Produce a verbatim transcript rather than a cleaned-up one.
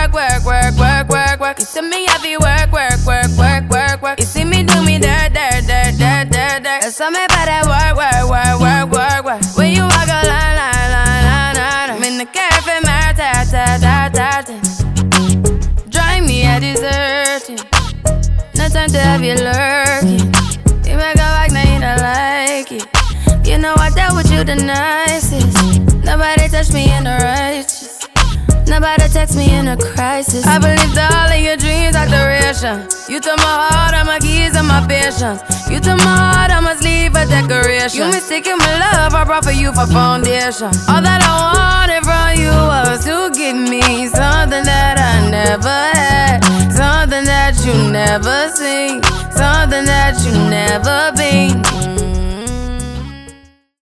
work, work, work, work, work, work. You see me happy work, work, work, work, work, work. You see me do me dirt, dirt, dirt, dirt, dirt, dirt. That's how me better work, work, work, work, work, work. When you walk a line, line, line, line, line. I'm in the cafe, my ta, ta, ta, ta, ta. Drive me a deserting. No time to have you lurking. You make a back, now you don't like it. You know I dealt with you the nicest. Nobody touched me in the righteous. Nobody text me in a crisis. I believed all of your dreams are duration. You took my heart, all my keys, and my patience. You took my heart, I must leave a decoration. You mistaken my love, I brought for you for foundation. All that I wanted from you was to give me something that I never had, something that you never seen, something that you never been. Mm.